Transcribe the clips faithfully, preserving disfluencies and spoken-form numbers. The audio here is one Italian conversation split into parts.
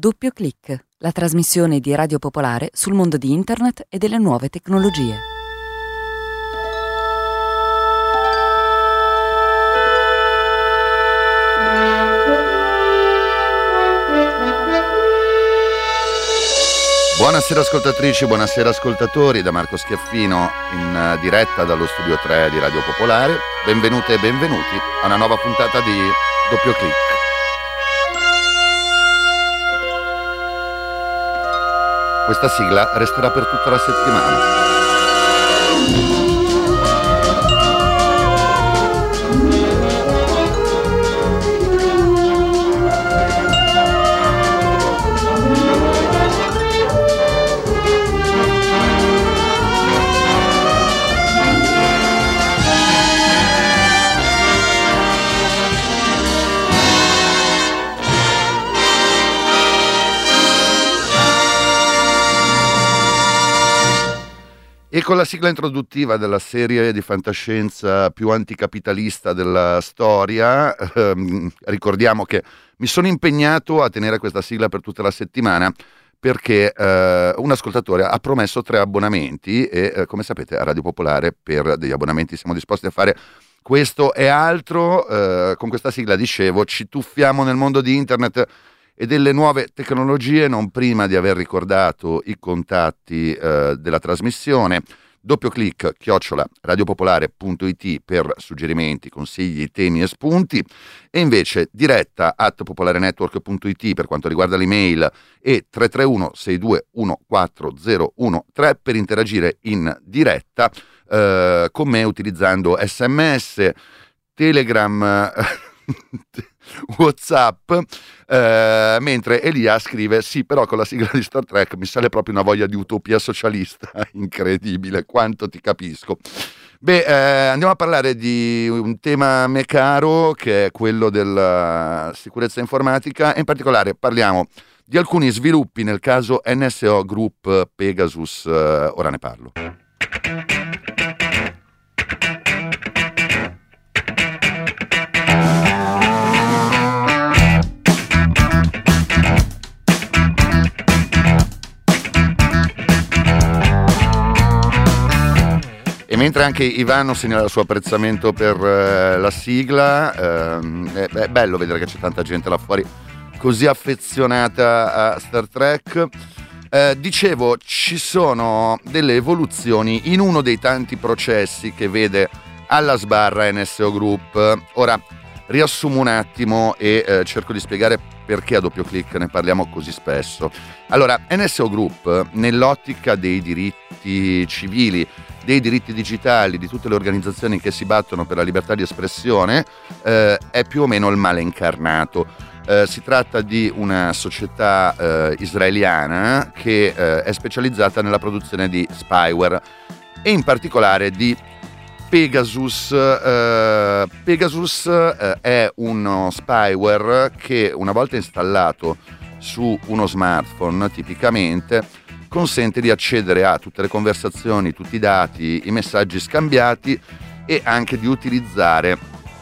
Doppio Clic, la trasmissione di Radio Popolare sul mondo di Internet e delle nuove tecnologie. Buonasera ascoltatrici, buonasera ascoltatori, da Marco Schiaffino in diretta dallo studio tre di Radio Popolare. Benvenute e benvenuti a una nuova puntata di Doppio Clic. Questa sigla resterà per tutta la settimana. E con la sigla introduttiva della serie di fantascienza più anticapitalista della storia, ehm, ricordiamo che mi sono impegnato a tenere questa sigla per tutta la settimana perché eh, un ascoltatore ha promesso tre abbonamenti e eh, come sapete a Radio Popolare per degli abbonamenti siamo disposti a fare questo e altro. Eh, con questa sigla, dicevo, ci tuffiamo nel mondo di Internet e delle nuove tecnologie, non prima di aver ricordato i contatti eh, della trasmissione. Doppio clic chiocciola radiopopolare punto it per suggerimenti, consigli, temi e spunti, e invece diretta at popolarenetwork punto it per quanto riguarda l'email e tre tre uno sei due uno quattro zero uno tre per interagire in diretta eh, con me utilizzando sms, Telegram, WhatsApp, eh, mentre Elia scrive: sì, però con la sigla di Star Trek mi sale proprio una voglia di utopia socialista incredibile, quanto ti capisco. Beh, eh, andiamo a parlare di un tema a me caro, che è quello della sicurezza informatica, e in particolare parliamo di alcuni sviluppi nel caso N S O Group Pegasus. Eh, ora ne parlo. E mentre anche Ivano segnala il suo apprezzamento per eh, la sigla, ehm, è, è bello vedere che c'è tanta gente là fuori così affezionata a Star Trek. Eh, dicevo, ci sono delle evoluzioni in uno dei tanti processi che vede alla sbarra N S O Group. Ora riassumo un attimo e eh, cerco di spiegare perché a Doppio Clic ne parliamo così spesso. Allora, N S O Group, nell'ottica dei diritti civili, dei diritti digitali, di tutte le organizzazioni che si battono per la libertà di espressione, eh, è più o meno il male incarnato. Eh, si tratta di una società eh, israeliana che eh, è specializzata nella produzione di spyware e in particolare di Pegasus. Eh, Pegasus eh, è uno spyware che, una volta installato su uno smartphone, tipicamente consente di accedere a tutte le conversazioni, tutti i dati, i messaggi scambiati e anche di utilizzare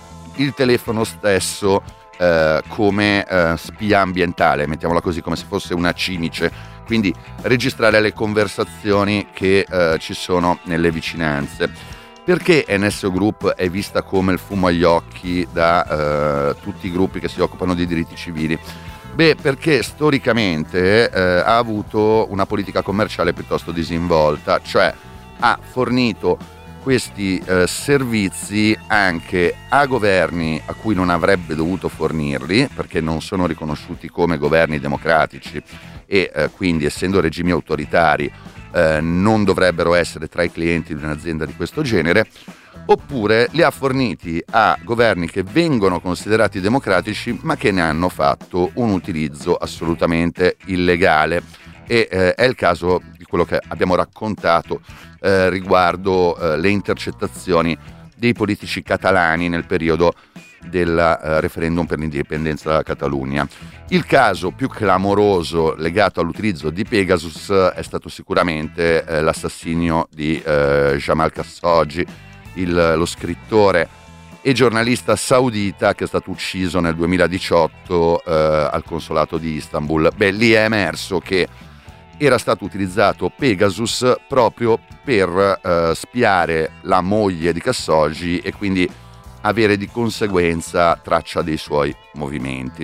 il telefono stesso eh, come eh, spia ambientale, mettiamola così, come se fosse una cimice, quindi registrare le conversazioni che eh, ci sono nelle vicinanze. Perché N S O Group è vista come il fumo agli occhi da eh, tutti i gruppi che si occupano di diritti civili? Beh, perché storicamente eh, ha avuto una politica commerciale piuttosto disinvolta, cioè ha fornito questi eh, servizi anche a governi a cui non avrebbe dovuto fornirli, perché non sono riconosciuti come governi democratici e eh, quindi, essendo regimi autoritari, eh, non dovrebbero essere tra i clienti di un'azienda di questo genere, oppure li ha forniti a governi che vengono considerati democratici ma che ne hanno fatto un utilizzo assolutamente illegale. E eh, è il caso di quello che abbiamo raccontato eh, riguardo eh, le intercettazioni dei politici catalani nel periodo del eh, referendum per l'indipendenza della Catalogna. Il caso più clamoroso legato all'utilizzo di Pegasus è stato sicuramente eh, l'assassinio di eh, Jamal Khashoggi, il, lo scrittore e giornalista saudita che è stato ucciso nel duemiladiciotto eh, al consolato di Istanbul. Beh, lì è emerso che era stato utilizzato Pegasus proprio per eh, spiare la moglie di Khashoggi e quindi avere di conseguenza traccia dei suoi movimenti.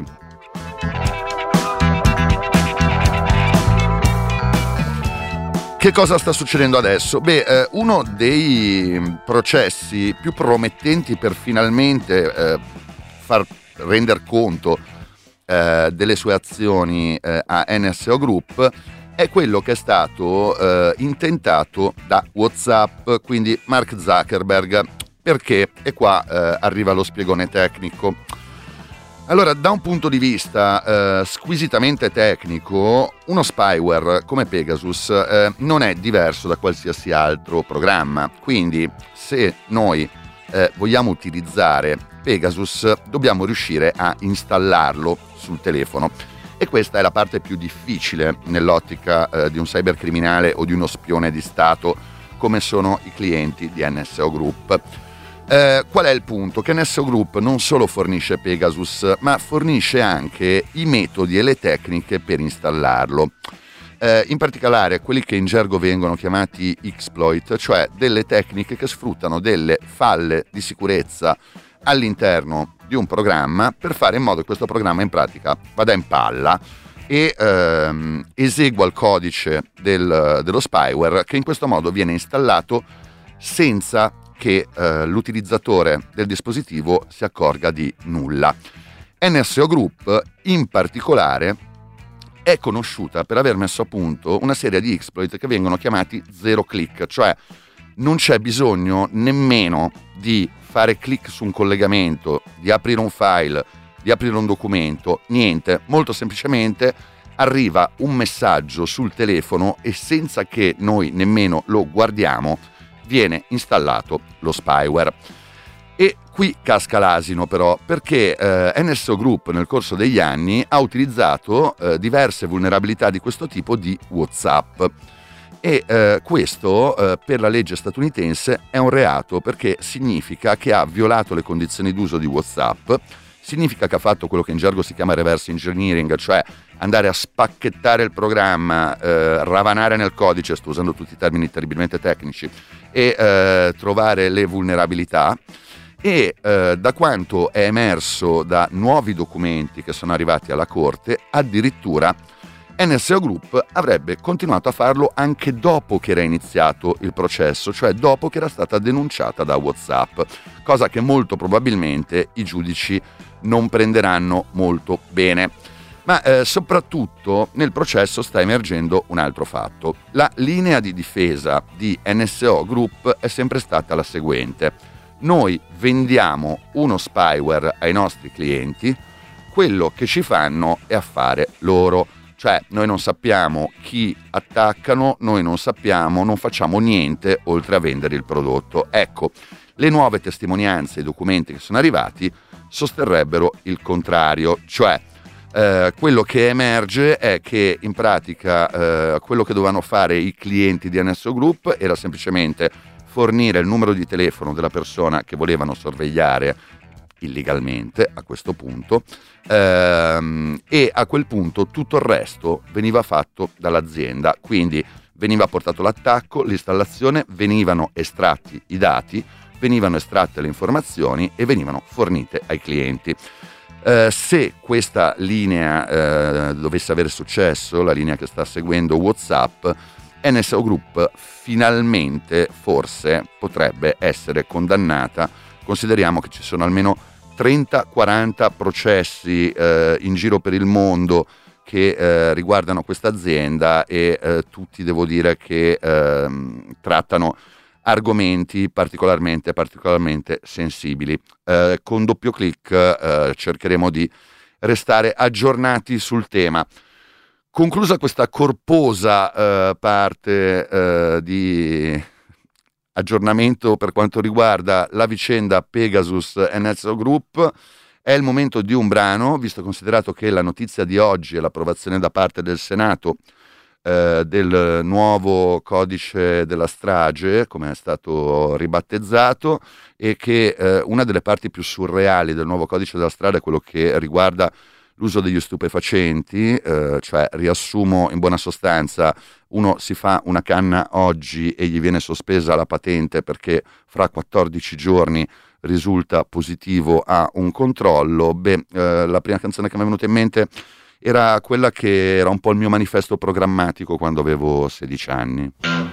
Che cosa sta succedendo adesso? Beh, eh, uno dei processi più promettenti per finalmente eh, far rendere conto eh, delle sue azioni eh, a N S O Group è quello che è stato eh, intentato da WhatsApp, quindi Mark Zuckerberg. Perché? E qua eh, arriva lo spiegone tecnico. Allora, da un punto di vista eh, squisitamente tecnico, uno spyware come Pegasus eh, non è diverso da qualsiasi altro programma. Quindi, se noi eh, vogliamo utilizzare Pegasus, dobbiamo riuscire a installarlo sul telefono. E questa è la parte più difficile nell'ottica eh, di un cybercriminale o di uno spione di Stato, come sono i clienti di N S O Group. Eh, qual è il punto? Che N S O Group non solo fornisce Pegasus, ma fornisce anche i metodi e le tecniche per installarlo. Eh, in particolare quelli che in gergo vengono chiamati exploit, cioè delle tecniche che sfruttano delle falle di sicurezza all'interno di un programma per fare in modo che questo programma in pratica vada in palla e ehm, esegua il codice del, dello spyware, che in questo modo viene installato senza che eh, l'utilizzatore del dispositivo si accorga di nulla. N S O Group in particolare è conosciuta per aver messo a punto una serie di exploit che vengono chiamati zero click, cioè non c'è bisogno nemmeno di fare click su un collegamento, di aprire un file, di aprire un documento, niente, molto semplicemente arriva un messaggio sul telefono e senza che noi nemmeno lo guardiamo viene installato lo spyware. E qui casca l'asino però, perché eh, N S O Group nel corso degli anni ha utilizzato eh, diverse vulnerabilità di questo tipo di WhatsApp e eh, questo eh, per la legge statunitense è un reato, perché significa che ha violato le condizioni d'uso di WhatsApp, significa che ha fatto quello che in gergo si chiama reverse engineering, cioè andare a spacchettare il programma, eh, ravanare nel codice, sto usando tutti i termini terribilmente tecnici, e eh, trovare le vulnerabilità. E eh, da quanto è emerso da nuovi documenti che sono arrivati alla Corte, addirittura N S O Group avrebbe continuato a farlo anche dopo che era iniziato il processo, cioè dopo che era stata denunciata da WhatsApp, cosa che molto probabilmente i giudici non prenderanno molto bene. Ma eh, soprattutto nel processo sta emergendo un altro fatto. La linea di difesa di N S O Group è sempre stata la seguente: noi vendiamo uno spyware ai nostri clienti, quello che ci fanno è affare loro, cioè noi non sappiamo chi attaccano, noi non sappiamo, non facciamo niente oltre a vendere il prodotto. Ecco, le nuove testimonianze e i documenti che sono arrivati sosterrebbero il contrario, cioè eh, quello che emerge è che in pratica eh, quello che dovevano fare i clienti di N S O Group era semplicemente fornire il numero di telefono della persona che volevano sorvegliare illegalmente a questo punto, ehm, e a quel punto tutto il resto veniva fatto dall'azienda, quindi veniva portato l'attacco, l'installazione, venivano estratti i dati, venivano estratte le informazioni e venivano fornite ai clienti. Eh, se questa linea eh, dovesse avere successo, la linea che sta seguendo WhatsApp, N S O Group finalmente forse potrebbe essere condannata. Consideriamo che ci sono almeno trenta quaranta processi eh, in giro per il mondo che eh, riguardano questa azienda e eh, tutti devo dire che eh, trattano argomenti particolarmente, particolarmente sensibili. Eh, con doppio clic eh, cercheremo di restare aggiornati sul tema. Conclusa questa corposa eh, parte eh, di aggiornamento per quanto riguarda la vicenda Pegasus N S O Group, è il momento di un brano, visto considerato che la notizia di oggi è l'approvazione da parte del Senato eh, del nuovo codice della strage, come è stato ribattezzato, e che eh, una delle parti più surreali del nuovo codice della strada è quello che riguarda l'uso degli stupefacenti, eh, cioè riassumo in buona sostanza, uno si fa una canna oggi e gli viene sospesa la patente perché fra quattordici giorni risulta positivo a un controllo. Beh, eh, la prima canzone che mi è venuta in mente era quella che era un po' il mio manifesto programmatico quando avevo sedici anni.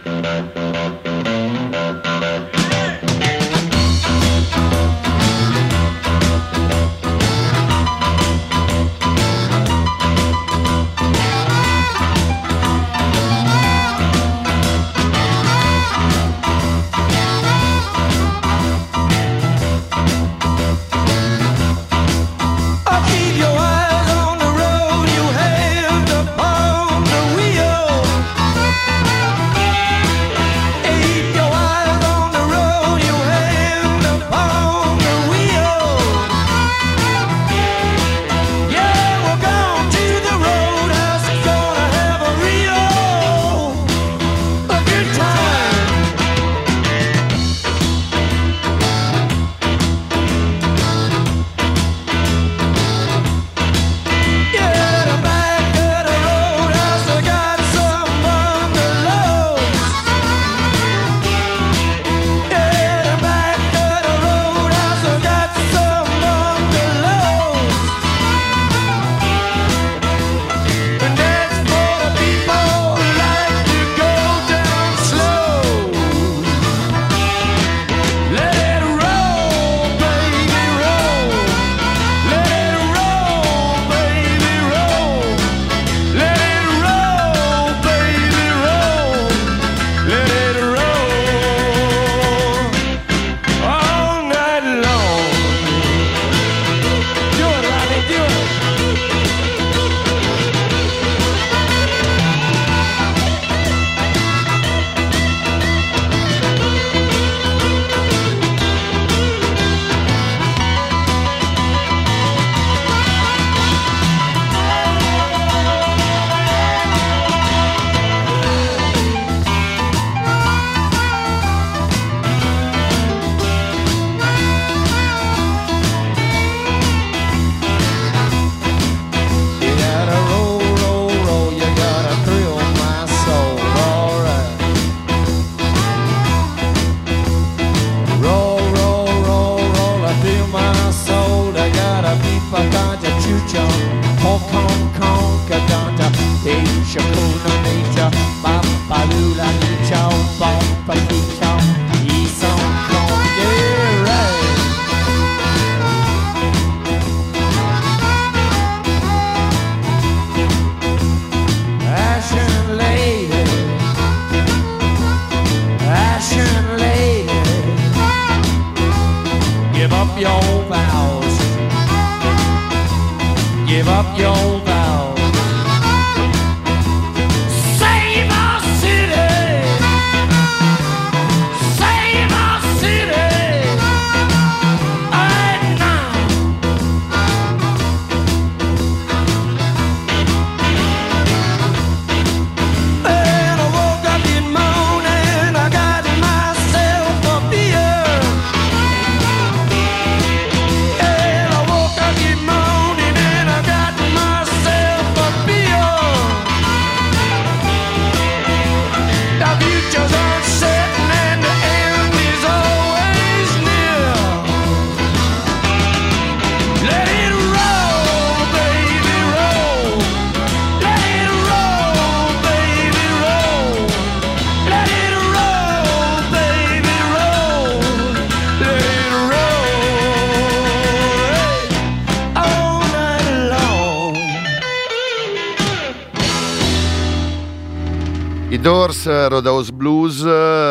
Doors, Roadhouse Blues,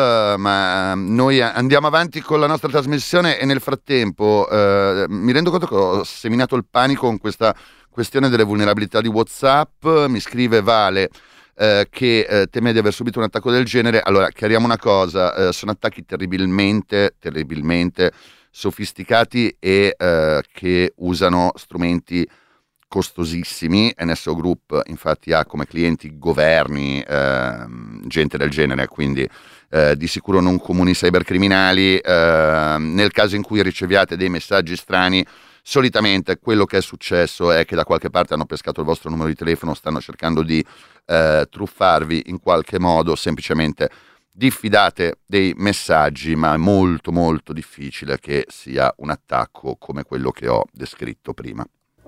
ma noi andiamo avanti con la nostra trasmissione e nel frattempo eh, mi rendo conto che ho seminato il panico con questa questione delle vulnerabilità di WhatsApp. Mi scrive Vale eh, che eh, teme di aver subito un attacco del genere. Allora, chiariamo una cosa, eh, sono attacchi terribilmente, terribilmente sofisticati e eh, che usano strumenti costosissimi. N S O Group infatti ha come clienti governi, eh, gente del genere, quindi eh, di sicuro non comuni cybercriminali. Eh, nel caso in cui riceviate dei messaggi strani, solitamente quello che è successo è che da qualche parte hanno pescato il vostro numero di telefono, stanno cercando di eh, truffarvi in qualche modo. Semplicemente diffidate dei messaggi, ma è molto molto difficile che sia un attacco come quello che ho descritto prima.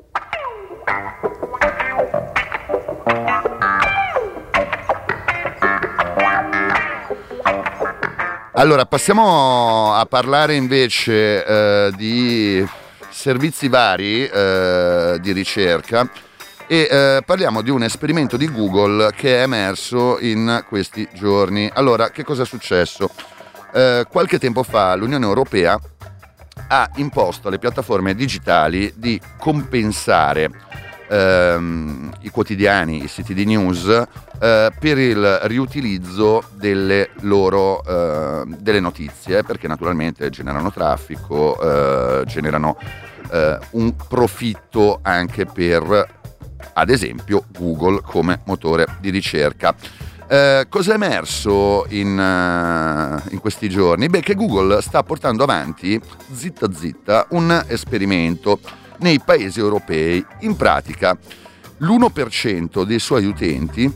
Allora, passiamo a parlare invece eh, di servizi vari eh, di ricerca e eh, parliamo di un esperimento di Google che è emerso in questi giorni. Allora, che cosa è successo? Eh, qualche tempo fa l'Unione Europea ha imposto alle piattaforme digitali di compensare ehm, i quotidiani, i siti di news eh, per il riutilizzo delle loro eh, delle notizie, perché naturalmente generano traffico, eh, generano eh, un profitto anche per, ad esempio, Google come motore di ricerca. Eh, cosa è emerso in, uh, in questi giorni? Beh, che Google sta portando avanti zitta zitta un esperimento nei paesi europei. In pratica l'uno per cento dei suoi utenti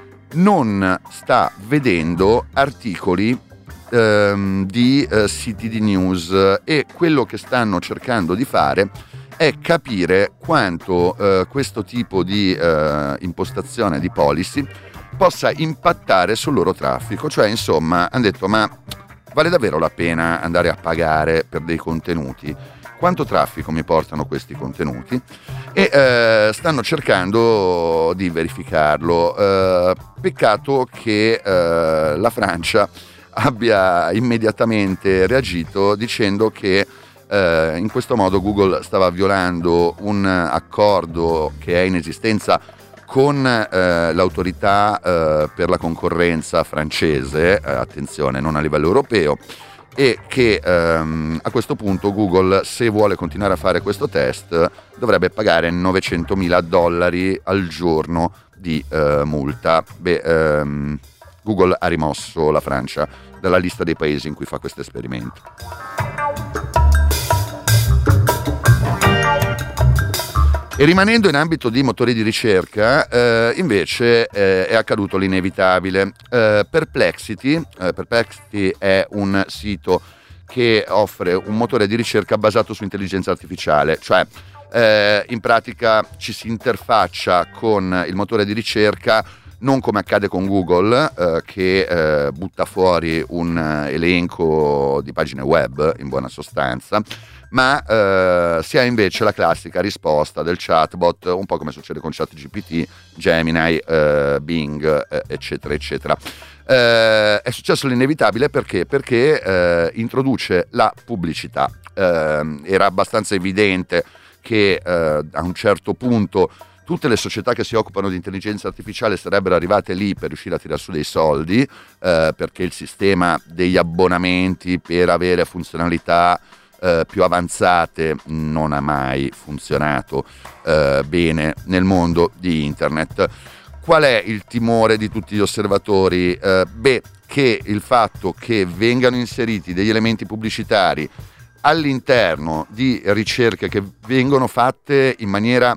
non sta vedendo articoli ehm, di eh, siti di news, e quello che stanno cercando di fare è capire quanto eh, questo tipo di eh, impostazione di policy possa impattare sul loro traffico. Cioè, insomma, hanno detto: ma vale davvero la pena andare a pagare per dei contenuti? Quanto traffico mi portano questi contenuti? E eh, stanno cercando di verificarlo. Eh, peccato che eh, la Francia abbia immediatamente reagito dicendo che eh, in questo modo Google stava violando un accordo che è in esistenza con eh, l'autorità eh, per la concorrenza francese, eh, attenzione, non a livello europeo, e che ehm, a questo punto Google, se vuole continuare a fare questo test, dovrebbe pagare novecentomila dollari al giorno di eh, multa. Beh, ehm, Google ha rimosso la Francia dalla lista dei paesi in cui fa questo esperimento. E rimanendo in ambito di motori di ricerca, eh, invece eh, è accaduto l'inevitabile. Eh, Perplexity, eh, Perplexity è un sito che offre un motore di ricerca basato su intelligenza artificiale, cioè eh, in pratica ci si interfaccia con il motore di ricerca non come accade con Google, eh, che eh, butta fuori un elenco di pagine web, in buona sostanza, ma eh, si ha invece la classica risposta del chatbot, un po' come succede con ChatGPT, Gemini, eh, Bing, eh, eccetera, eccetera. Eh, è successo l'inevitabile perché? Perché eh, introduce la pubblicità. Eh, era abbastanza evidente che eh, a un certo punto tutte le società che si occupano di intelligenza artificiale sarebbero arrivate lì per riuscire a tirare su dei soldi, eh, perché il sistema degli abbonamenti per avere funzionalità eh, più avanzate non ha mai funzionato eh, bene nel mondo di internet. Qual è il timore di tutti gli osservatori? Eh, beh, che il fatto che vengano inseriti degli elementi pubblicitari all'interno di ricerche che vengono fatte in maniera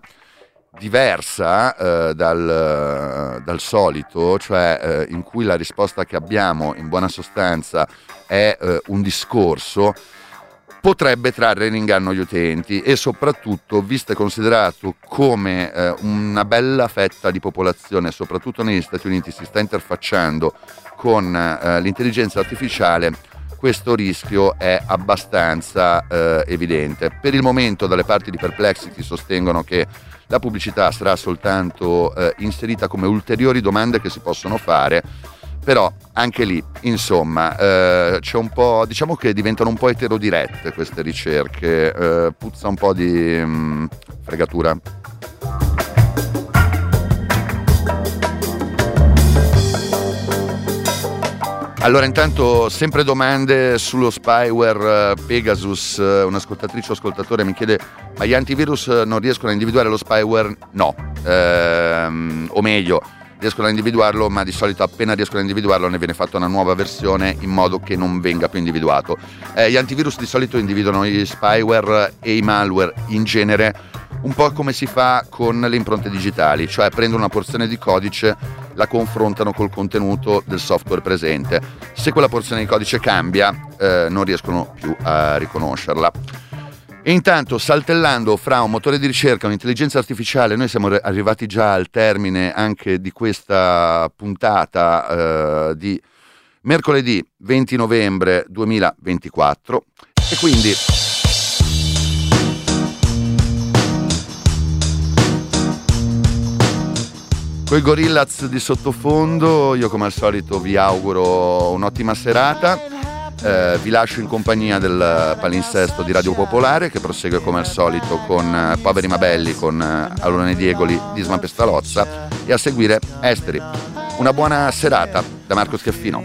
diversa eh, dal, dal solito, cioè eh, in cui la risposta che abbiamo in buona sostanza è eh, un discorso, potrebbe trarre in inganno gli utenti, e soprattutto, visto e considerato come eh, una bella fetta di popolazione, soprattutto negli Stati Uniti, si sta interfacciando con eh, l'intelligenza artificiale, questo rischio è abbastanza eh, evidente. Per il momento dalle parti di Perplexity sostengono che la pubblicità sarà soltanto eh, inserita come ulteriori domande che si possono fare, però anche lì, insomma, eh, c'è un po', diciamo che diventano un po' eterodirette queste ricerche, eh, puzza un po' di mh, fregatura. Allora, intanto sempre domande sullo spyware Pegasus. Un'ascoltatrice o ascoltatore mi chiede: ma gli antivirus non riescono a individuare lo spyware? No, ehm, o meglio, riescono a individuarlo, ma di solito appena riescono a individuarlo ne viene fatta una nuova versione in modo che non venga più individuato. Eh, gli antivirus di solito individuano gli spyware e i malware in genere un po' come si fa con le impronte digitali, cioè prendono una porzione di codice, la confrontano col contenuto del software presente. Se quella porzione di codice cambia, eh, non riescono più a riconoscerla. E intanto, saltellando fra un motore di ricerca e un'intelligenza artificiale, noi siamo arrivati già al termine anche di questa puntata eh, di mercoledì venti novembre duemilaventiquattro e quindi coi Gorillaz di sottofondo io come al solito vi auguro un'ottima serata. Eh, vi lascio in compagnia del palinsesto di Radio Popolare, che prosegue come al solito con eh, Poveri ma Belli, con eh, Alone Diegoli, Disma Pestalozza, e a seguire Esteri. Una buona serata da Marco Schiaffino.